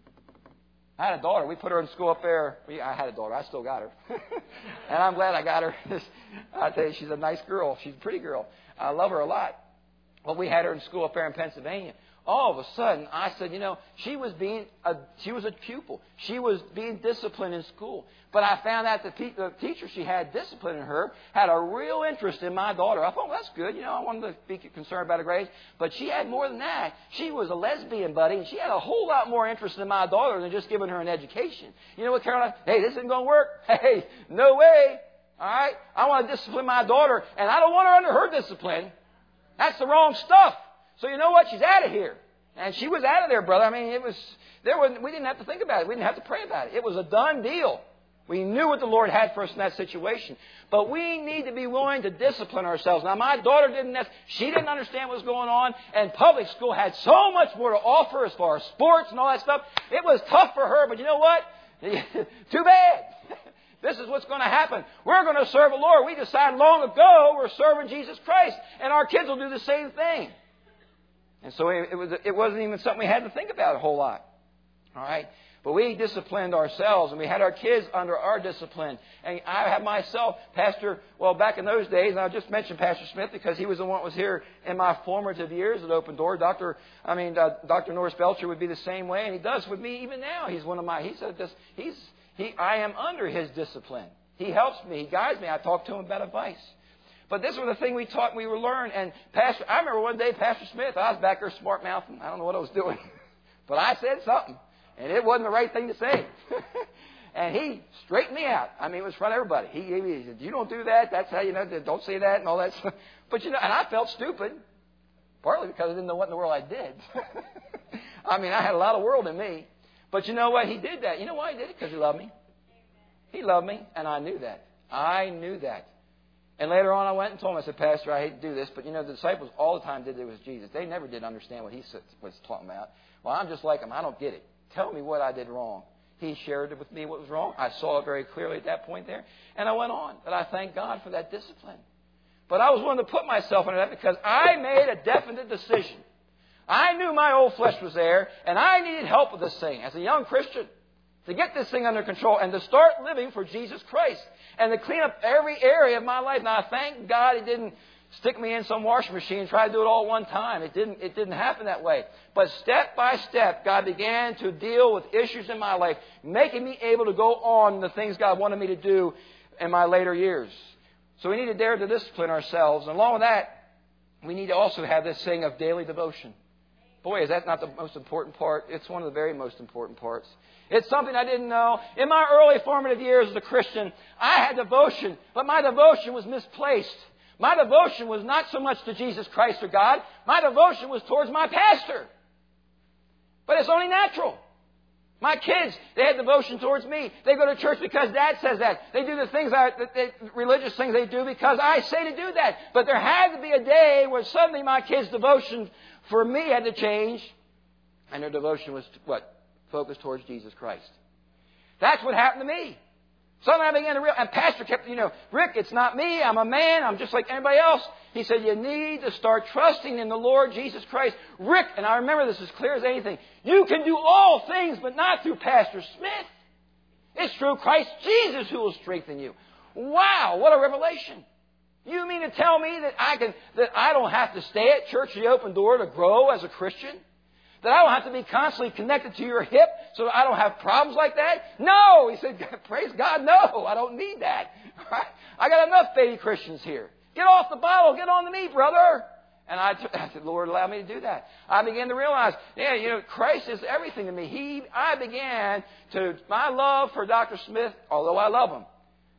[SPEAKER 1] I had a daughter. We put her in school up there. We, I had a daughter. I still got her. And I'm glad I got her. I tell you, she's a nice girl. She's a pretty girl. I love her a lot. But we had her in school up there in Pennsylvania. All of a sudden, I said, you know, she was being a, she was a pupil. She was being disciplined in school. But I found out the, te- the teacher she had disciplining her had a real interest in my daughter. I thought, well, that's good. You know, I wanted to be concerned about her grades. But she had more than that. She was a lesbian, buddy, and she had a whole lot more interest in my daughter than just giving her an education. You know what, Caroline? Hey, this isn't going to work. Hey, no way. All right? I want to discipline my daughter, and I don't want her under her discipline. That's the wrong stuff. So you know what? She's out of here. And she was out of there, brother. I mean, it was, there was, we didn't have to think about it. We didn't have to pray about it. It was a done deal. We knew what the Lord had for us in that situation. But we need to be willing to discipline ourselves. Now, my daughter didn't, she didn't understand what was going on. And public school had so much more to offer as far as sports and all that stuff. It was tough for her, but you know what? Too bad. This is what's going to happen. We're going to serve the Lord. We decided long ago we're serving Jesus Christ. And our kids will do the same thing. And so it, was, it wasn't even something we had to think about a whole lot. All right? But we disciplined ourselves, and we had our kids under our discipline. And I had myself, Pastor, well, back in those days, and I'll just mention Pastor Smith because he was the one that was here in my formative years at Open Door. Doctor, I mean, uh, Doctor Norris Belcher would be the same way, and he does with me even now. He's one of my, he said this, he's, he, I am under his discipline. He helps me, he guides me. I talk to him about advice. But this was the thing we taught, we were learning. And Pastor, I remember one day, Pastor Smith, I was back there smart mouthing. I don't know what I was doing, but I said something. And it wasn't the right thing to say. And he straightened me out. I mean, it was in front of everybody. He gave me, he said, you don't do that. That's how, you know, don't say that and all that stuff. But, you know, and I felt stupid. Partly because I didn't know what in the world I did. I mean, I had a lot of world in me. But you know what? He did that. You know why he did it? Because he loved me. He loved me, and I knew that. I knew that. And later on, I went and told him, I said, Pastor, I hate to do this, but, you know, the disciples all the time did it was Jesus. They never did understand what he was talking about. Well, I'm just like him. I don't get it. Tell me what I did wrong. He shared with me what was wrong. I saw it very clearly at that point there. And I went on. But I thank God for that discipline. But I was willing to put myself under that because I made a definite decision. I knew my old flesh was there, and I needed help with this thing as a young Christian to get this thing under control and to start living for Jesus Christ and to clean up every area of my life. Now, I thank God He didn't stick me in some washing machine and try to do it all at one time. It didn't, it didn't happen that way. But step by step, God began to deal with issues in my life, making me able to go on the things God wanted me to do in my later years. So we need to dare to discipline ourselves. And along with that, we need to also have this thing of daily devotion. Boy, is that not the most important part? It's one of the very most important parts. It's something I didn't know. In my early formative years as a Christian, I had devotion, but my devotion was misplaced. My devotion was not so much to Jesus Christ or God. My devotion was towards my pastor. But it's only natural. My kids, they had devotion towards me. They go to church because Dad says that. They do the things, I, the, the religious things they do because I say to do that. But there had to be a day where suddenly my kids' devotion for me had to change. And their devotion was, what? Focused towards Jesus Christ. That's what happened to me. Suddenly I began to realize, and Pastor kept, you know, Rick, it's not me. I'm a man. I'm just like anybody else. He said, you need to start trusting in the Lord Jesus Christ. Rick, and I remember this as clear as anything, you can do all things, but not through Pastor Smith. It's through Christ Jesus who will strengthen you. Wow, what a revelation. You mean to tell me that I can, that I don't have to stay at Church of the Open Door to grow as a Christian? That I don't have to be constantly connected to your hip so that I don't have problems like that? No! He said, praise God, no. I don't need that. I got enough baby Christians here. Get off the bottle. Get on to me, brother. And I, t- I said, Lord, allow me to do that. I began to realize, yeah, you know, Christ is everything to me. He, I began to, my love for Doctor Smith, although I love him,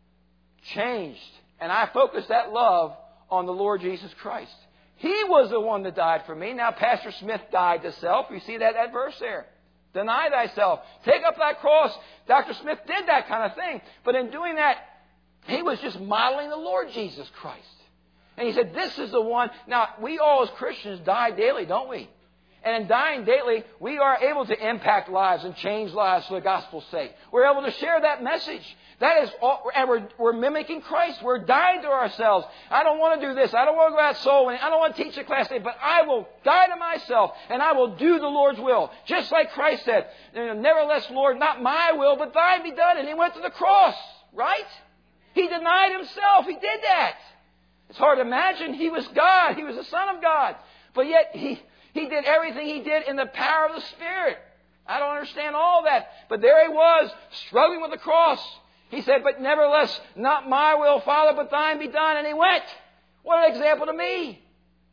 [SPEAKER 1] changed. And I focused that love on the Lord Jesus Christ. He was the one that died for me. Now, Pastor Smith died to self. You see that, that verse there. Deny thyself. Take up thy cross. Doctor Smith did that kind of thing. But in doing that, he was just modeling the Lord Jesus Christ. And he said, this is the one. Now, we all as Christians die daily, don't we? And in dying daily, we are able to impact lives and change lives for the gospel's sake. We're able to share that message. That is all, and we're, we're mimicking Christ. We're dying to ourselves. I don't want to do this. I don't want to go out soul winning. I don't want to teach a class today, but I will die to myself and I will do the Lord's will. Just like Christ said, nevertheless, Lord, not my will, but thine be done. And he went to the cross, right? He denied himself. He did that. It's hard to imagine. He was God. He was the Son of God. But yet he, he did everything he did in the power of the Spirit. I don't understand all that. But there he was, struggling with the cross. He said, but nevertheless, not my will, Father, but thine be done. And he went. What an example to me.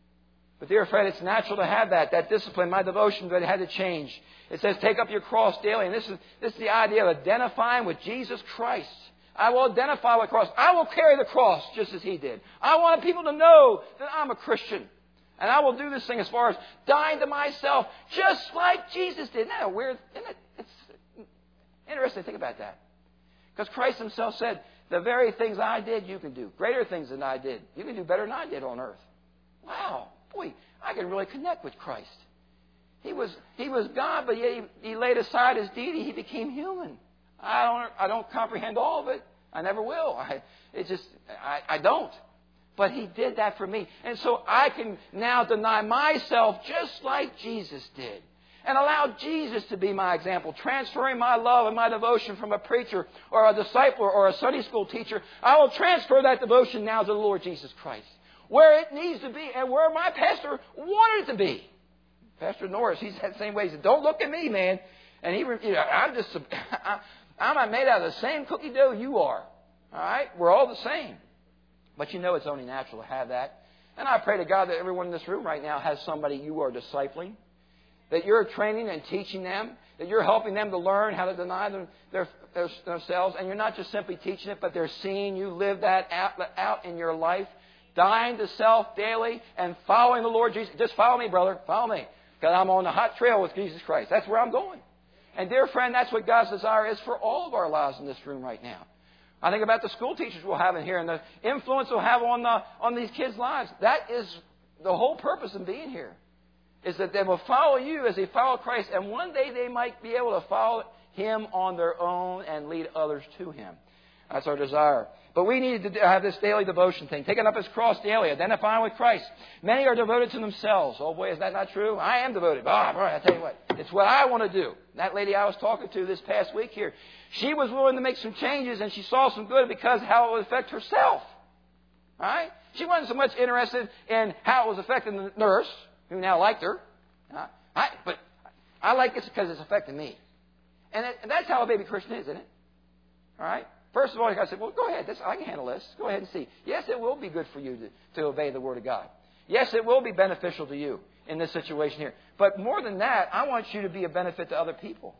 [SPEAKER 1] But dear friend, it's natural to have that, that discipline, my devotion, but it had to change. It says, take up your cross daily. And this is, this is the idea of identifying with Jesus Christ. I will identify with the cross. I will carry the cross just as he did. I want people to know that I'm a Christian. And I will do this thing as far as dying to myself, just like Jesus did. Isn't that a weird? Isn't it, it's interesting to think about that. Because Christ himself said, the very things I did, you can do. Greater things than I did. You can do better than I did on earth. Wow. Boy, I can really connect with Christ. He was he was God, but yet he, he laid aside his deity. He became human. I don't I don't comprehend all of it. I never will. I it just I, I don't. But he did that for me. And so I can now deny myself just like Jesus did. And allow Jesus to be my example, transferring my love and my devotion from a preacher or a disciple or a Sunday school teacher. I will transfer that devotion now to the Lord Jesus Christ, where it needs to be and where my pastor wanted it to be. Pastor Norris, he's that same way. He said, don't look at me, man. And he, you know, I'm just, I'm made out of the same cookie dough you are. All right? We're all the same. But you know it's only natural to have that. And I pray to God that everyone in this room right now has somebody you are discipling, that you're training and teaching them, that you're helping them to learn how to deny them, their, their, themselves. And you're not just simply teaching it, but they're seeing you live that out, out in your life, dying to self daily and following the Lord Jesus. Just follow me, brother. Follow me. Because I'm on the hot trail with Jesus Christ. That's where I'm going. And dear friend, that's what God's desire is for all of our lives in this room right now. I think about the school teachers we'll have in here and the influence we'll have on the, on these kids' lives. That is the whole purpose of being here, is that they will follow you as they follow Christ. And one day they might be able to follow Him on their own and lead others to Him. That's our desire. But we need to have this daily devotion thing. Taking up His cross daily, identifying with Christ. Many are devoted to themselves. Oh boy, is that not true? I am devoted. Oh, boy, I tell you what. It's what I want to do. That lady I was talking to this past week here, she was willing to make some changes and she saw some good because how it would affect herself. All right? She wasn't so much interested in how it was affecting the nurse, who now liked her. Uh, I, but I like it because it's affecting me. And, it, and that's how a baby Christian is, isn't it? All right? First of all, I said, well, go ahead. This, I can handle this. Go ahead and see. Yes, it will be good for you to, to obey the Word of God. Yes, it will be beneficial to you in this situation here. But more than that, I want you to be a benefit to other people.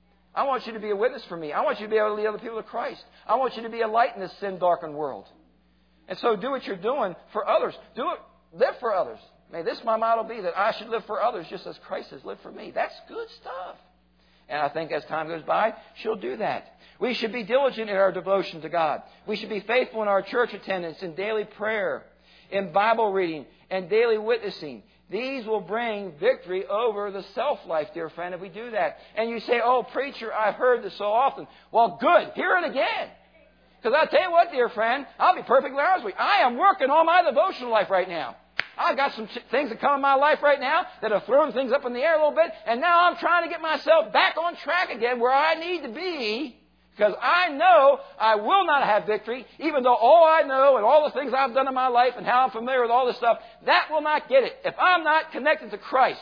[SPEAKER 1] I want you to be a witness for me. I want you to be able to lead other people to Christ. I want you to be a light in this sin-darkened world. And so do what you're doing for others. Do it. Live for others. May this my motto be, that I should live for others just as Christ has lived for me. That's good stuff. And I think as time goes by, she'll do that. We should be diligent in our devotion to God. We should be faithful in our church attendance, in daily prayer, in Bible reading, and daily witnessing. These will bring victory over the self-life, dear friend, if we do that. And you say, oh, preacher, I've heard this so often. Well, good. Hear it again. Because I'll tell you what, dear friend, I'll be perfectly honest with you. I am working on my devotional life right now. I've got some things that come in my life right now that have thrown things up in the air a little bit. And now I'm trying to get myself back on track again where I need to be. Because I know I will not have victory, even though all I know and all the things I've done in my life and how I'm familiar with all this stuff, that will not get it. If I'm not connected to Christ,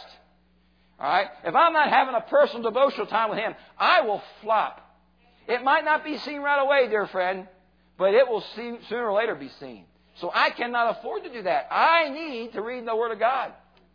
[SPEAKER 1] all right, if I'm not having a personal devotional time with Him, I will flop. It might not be seen right away, dear friend, but it will see, sooner or later be seen. So I cannot afford to do that. I need to read the Word of God.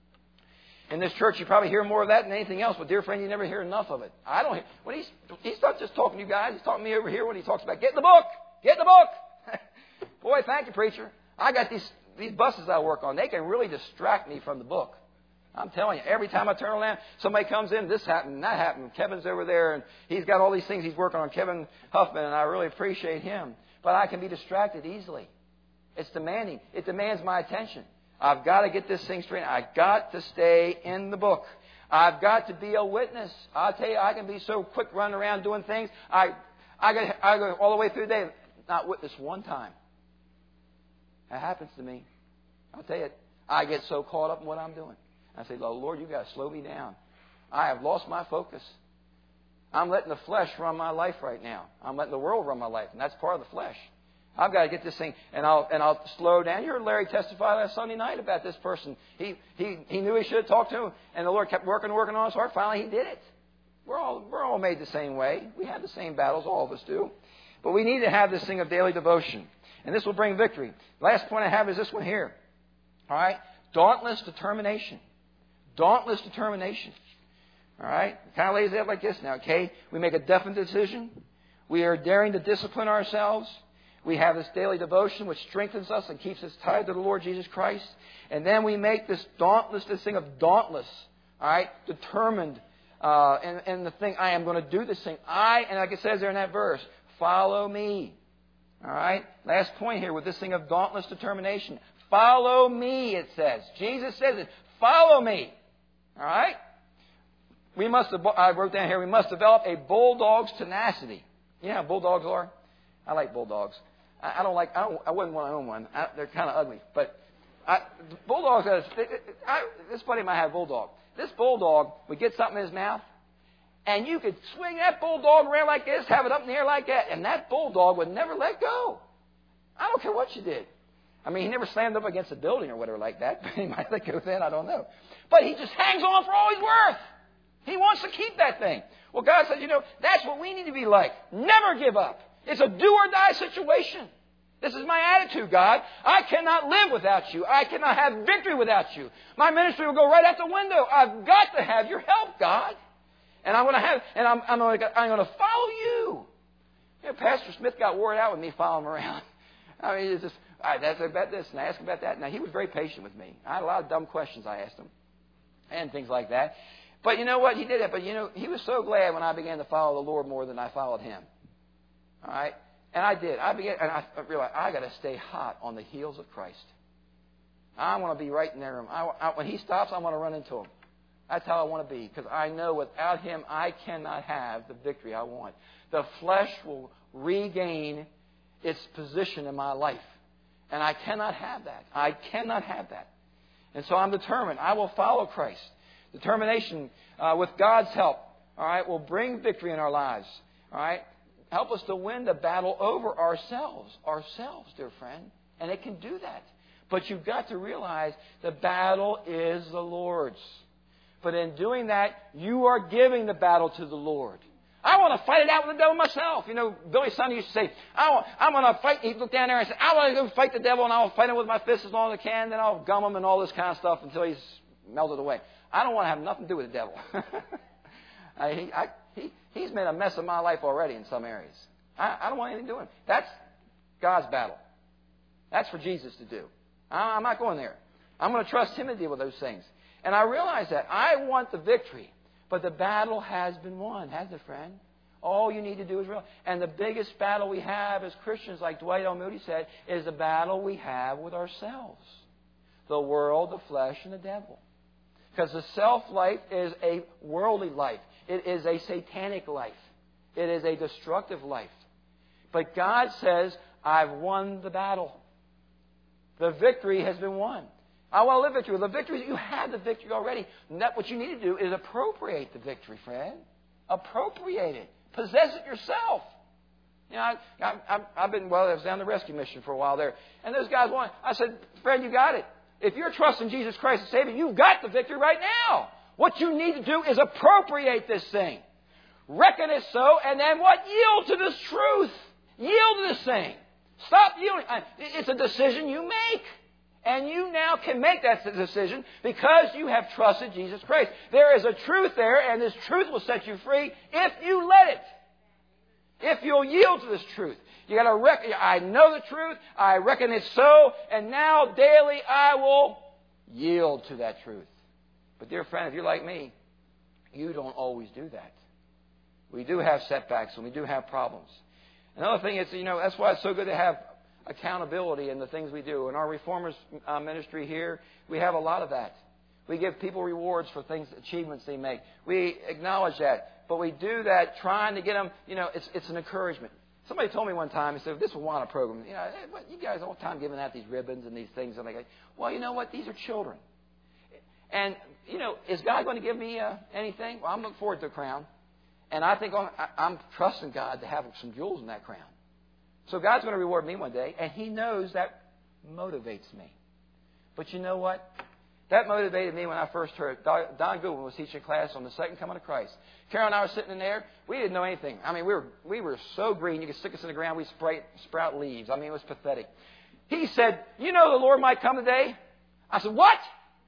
[SPEAKER 1] In this church, you probably hear more of that than anything else, but dear friend, you never hear enough of it. I don't hear, when he's, he's not just talking to you guys, he's talking to me over here when he talks about, get the book, get the book. Boy, thank you, preacher. I got these, these buses I work on. They can really distract me from the book. I'm telling you, every time I turn around, somebody comes in, this happened, that happened. Kevin's over there, and he's got all these things he's working on, Kevin Huffman, and I really appreciate him. But I can be distracted easily. It's demanding. It demands my attention. I've got to get this thing straight. I've got to stay in the book. I've got to be a witness. I'll tell you, I can be so quick running around doing things. I, I, go, I go all the way through the day, not witness one time. That happens to me. I'll tell you, I get so caught up in what I'm doing. I say, oh, Lord, you've got to slow me down. I have lost my focus. I'm letting the flesh run my life right now. I'm letting the world run my life, and that's part of the flesh. I've got to get this thing, and I'll and I'll slow down. You heard Larry testify last Sunday night about this person. He he he knew he should have talked to him, and the Lord kept working, working on his heart. Finally, he did it. We're all we're all made the same way. We have the same battles, all of us do. But we need to have this thing of daily devotion, and this will bring victory. The last point I have is this one here. All right, dauntless determination. Dauntless determination. All right, it kind of lays it out like this now. Okay, we make a definite decision. We are daring to discipline ourselves. We have this daily devotion which strengthens us and keeps us tied to the Lord Jesus Christ. And then we make this dauntless, this thing of dauntless, all right, determined. Uh, and, and the thing, I am going to do this thing. I, and like it says there in that verse, follow me. All right? Last point here with this thing of dauntless determination. Follow me, it says. Jesus says it. Follow me. All right? We must, I wrote down here, we must develop a bulldog's tenacity. You know how bulldogs are? I like bulldogs. I, I don't like, I, don't, I wouldn't want to own one. I, they're kind of ugly. But I, bulldogs, I, this buddy might have a bulldog. This bulldog would get something in his mouth, and you could swing that bulldog around like this, have it up in the air like that, and that bulldog would never let go. I don't care what you did. I mean, he never slammed up against a building or whatever like that. But he might let go then, I don't know. But he just hangs on for all he's worth. He wants to keep that thing. Well, God says, you know, that's what we need to be like. Never give up. It's a do-or-die situation. This is my attitude, God. I cannot live without you. I cannot have victory without you. My ministry will go right out the window. I've got to have your help, God. And I'm going to have, and I'm, I'm going to, I'm going to follow you. You know, Pastor Smith got wore out with me following him around. I mean, it's just, I asked about this and I asked about that. Now, he was very patient with me. I had a lot of dumb questions I asked him and things like that. But you know what? He did that. But, you know, he was so glad when I began to follow the Lord more than I followed him. All right? And I did. I began, and I realized I got to stay hot on the heels of Christ. I want to be right in there. I, I, when he stops, I want to run into him. That's how I want to be, because I know without him, I cannot have the victory I want. The flesh will regain its position in my life, and I cannot have that. I cannot have that. And so I'm determined. I will follow Christ. Determination, uh, with God's help, all right, will bring victory in our lives. All right. Help us to win the battle over ourselves. Ourselves, dear friend. And it can do that. But you've got to realize the battle is the Lord's. But in doing that, you are giving the battle to the Lord. I want to fight it out with the devil myself. You know, Billy Sunday used to say, I want, I'm going to fight. He'd look down there and say, I want to go fight the devil, and I'll fight him with my fists as long as I can. Then I'll gum him and all this kind of stuff until he's melted away. I don't want to have nothing to do with the devil. I, he, I, he, he's made a mess of my life already in some areas. I, I don't want anything to do with him. That's God's battle. That's for Jesus to do. I, I'm not going there. I'm going to trust him to deal with those things. And I realize that. I want the victory. But the battle has been won, hasn't it, friend? All you need to do is realize. And the biggest battle we have as Christians, like Dwight L. Moody said, is the battle we have with ourselves. The world, the flesh, and the devil. Because the self-life is a worldly life. It is a satanic life. It is a destructive life. But God says, I've won the battle. The victory has been won. I want to live victory. The victory, you have the victory already. And that what you need to do is appropriate the victory, friend. Appropriate it. Possess it yourself. You know, I, I, I, I've been, well, I was down the rescue mission for a while there. And those guys wanted, I said, friend, you got it. If you're trusting Jesus Christ as Savior, you've got the victory right now. What you need to do is appropriate this thing. Reckon it so, and then what? Yield to this truth. Yield to this thing. Stop yielding. It's a decision you make. And you now can make that decision because you have trusted Jesus Christ. There is a truth there, and this truth will set you free if you let it. If you'll yield to this truth. You got to reckon, I know the truth, I reckon it's so, and now daily I will yield to that truth. But dear friend, if you're like me, you don't always do that. We do have setbacks and we do have problems. Another thing is, you know, that's why it's so good to have accountability in the things we do. In our Reformers uh, ministry here, we have a lot of that. We give people rewards for things, achievements they make. We acknowledge that. But we do that trying to get them, you know, it's, it's an encouragement. Somebody told me one time, he said, this Awana program, you know, hey, what, you guys all the time giving out these ribbons and these things. And I go, well, you know what? These are children. And, you know, is God going to give me uh, anything? Well, I'm looking forward to a crown. And I think I'm, I'm trusting God to have some jewels in that crown. So God's going to reward me one day, and He knows that motivates me. But you know what? That motivated me when I first heard. Don Goodwin was teaching class on the second coming of Christ. Carol and I were sitting in there. We didn't know anything. I mean, we were we were so green. You could stick us in the ground. We sprout, sprout leaves. I mean, it was pathetic. He said, you know the Lord might come today? I said, what?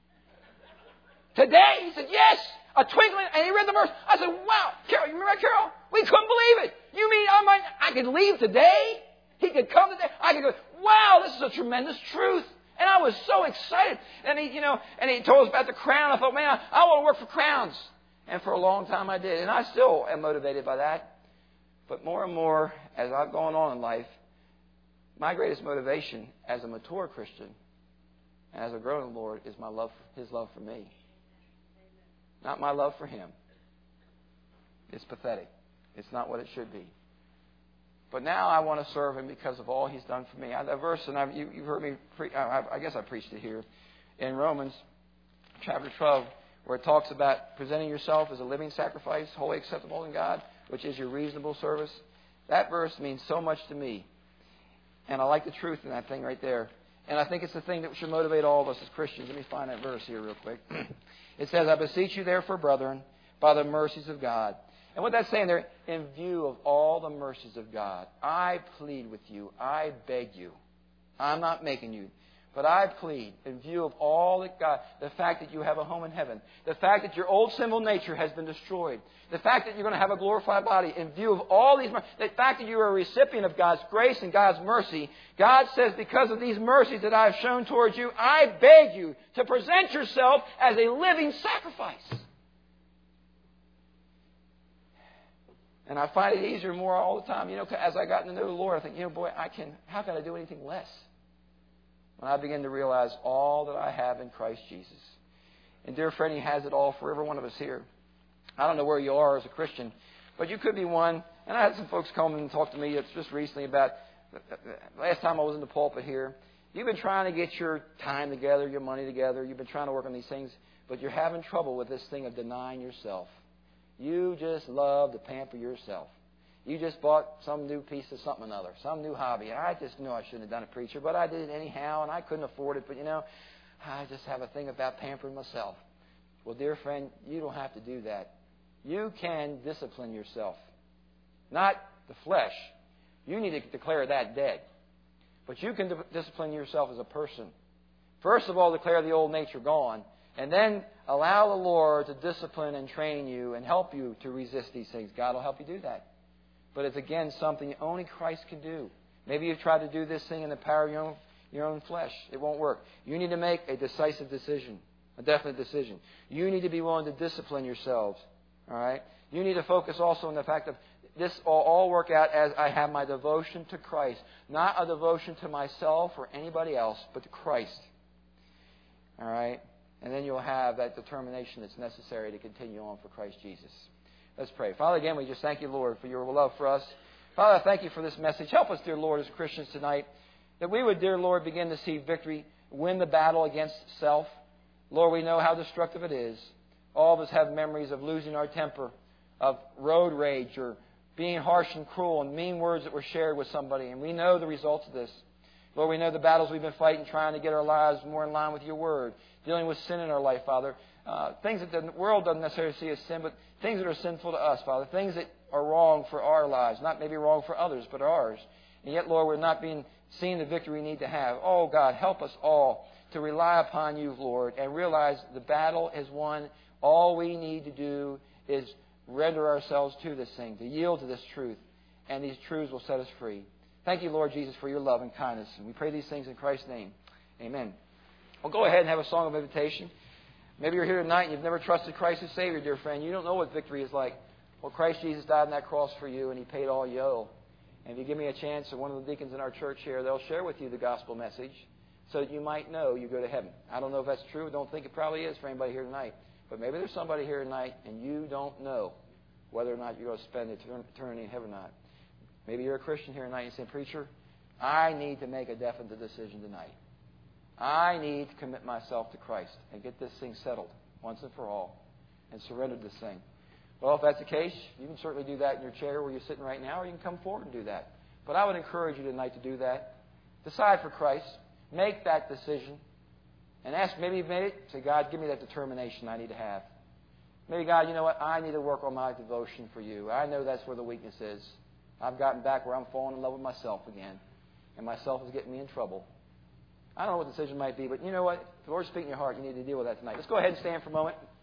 [SPEAKER 1] Today? He said, yes. A twinkling. And he read the verse. I said, wow. Carol, you remember that, Carol? We couldn't believe it. You mean I might, I could leave today? He could come today? I could go, wow, this is a tremendous truth. And I was so excited. And he, you know, and he told us about the crown. I thought, man, I, I want to work for crowns. And for a long time I did. And I still am motivated by that. But more and more, as I've gone on in life, my greatest motivation as a mature Christian and as a growing Lord is my love, His love for me. Not my love for Him. It's pathetic. It's not what it should be. But now I want to serve Him because of all He's done for me. I, that verse, and I've, you, you've heard me, pre- I, I guess I preached it here, in Romans chapter twelve, where it talks about presenting yourself as a living sacrifice, wholly acceptable in God, which is your reasonable service. That verse means so much to me. And I like the truth in that thing right there. And I think it's the thing that should motivate all of us as Christians. Let me find that verse here real quick. It says, I beseech you therefore, brethren, by the mercies of God. And what that's saying there, in view of all the mercies of God, I plead with you, I beg you. I'm not making you. But I plead, in view of all that God, the fact that you have a home in heaven, the fact that your old sinful nature has been destroyed, the fact that you're going to have a glorified body, in view of all these, the fact that you are a recipient of God's grace and God's mercy, God says, because of these mercies that I have shown towards you, I beg you to present yourself as a living sacrifice. And I find it easier and more all the time. You know, as I got to know the Lord, I think, you know, boy, I can, how can I do anything less? When I begin to realize all that I have in Christ Jesus. And dear friend, He has it all for every one of us here. I don't know where you are as a Christian, but you could be one. And I had some folks come and talk to me just recently about, last time I was in the pulpit here, you've been trying to get your time together, your money together, you've been trying to work on these things, but you're having trouble with this thing of denying yourself. You just love to pamper yourself. You just bought some new piece of something or another, some new hobby. I just knew I shouldn't have done it, preacher, but I did it anyhow, and I couldn't afford it. But, you know, I just have a thing about pampering myself. Well, dear friend, you don't have to do that. You can discipline yourself. Not the flesh. You need to declare that dead. But you can discipline yourself as a person. First of all, declare the old nature gone, and then allow the Lord to discipline and train you and help you to resist these things. God will help you do that. But it's, again, something only Christ can do. Maybe you've tried to do this thing in the power of your own, your own flesh. It won't work. You need to make a decisive decision, a definite decision. You need to be willing to discipline yourselves. All right? You need to focus also on the fact that this will all work out as I have my devotion to Christ. Not a devotion to myself or anybody else, but to Christ. All right? And then you'll have that determination that's necessary to continue on for Christ Jesus. Let's pray. Father, again, we just thank you, Lord, for your love for us. Father, I thank you for this message. Help us, dear Lord, as Christians tonight, that we would, dear Lord, begin to see victory, win the battle against self. Lord, we know how destructive it is. All of us have memories of losing our temper, of road rage, or being harsh and cruel, and mean words that were shared with somebody. And we know the results of this. Lord, we know the battles we've been fighting, trying to get our lives more in line with your word, dealing with sin in our life, Father. Uh, things that the world doesn't necessarily see as sin, but things that are sinful to us, Father. Things that are wrong for our lives, not maybe wrong for others, but ours. And yet, Lord, we're not being seeing the victory we need to have. Oh, God, help us all to rely upon you, Lord, and realize the battle is won. All we need to do is render ourselves to this thing, to yield to this truth, and these truths will set us free. Thank you, Lord Jesus, for your love and kindness. And we pray these things in Christ's name. Amen. Well, go ahead and have a song of invitation. Maybe you're here tonight and you've never trusted Christ as Savior, dear friend. You don't know what victory is like. Well, Christ Jesus died on that cross for you, and He paid all you owe. And if you give me a chance, or one of the deacons in our church here, they'll share with you the gospel message so that you might know you go to heaven. I don't know if that's true. I don't think it probably is for anybody here tonight. But maybe there's somebody here tonight and you don't know whether or not you're going to spend eternity in heaven or not. Maybe you're a Christian here tonight and you say, preacher, I need to make a definite decision tonight. I need to commit myself to Christ and get this thing settled once and for all and surrender this thing. Well, if that's the case, you can certainly do that in your chair where you're sitting right now, or you can come forward and do that. But I would encourage you tonight to do that. Decide for Christ. Make that decision. And ask, maybe you've made it, say, God, give me that determination I need to have. Maybe, God, you know what? I need to work on my devotion for you. I know that's where the weakness is. I've gotten back where I'm falling in love with myself again. And myself is getting me in trouble. I don't know what the decision might be, but you know what? If the Lord's speaking in your heart, you need to deal with that tonight. Let's go ahead and stand for a moment.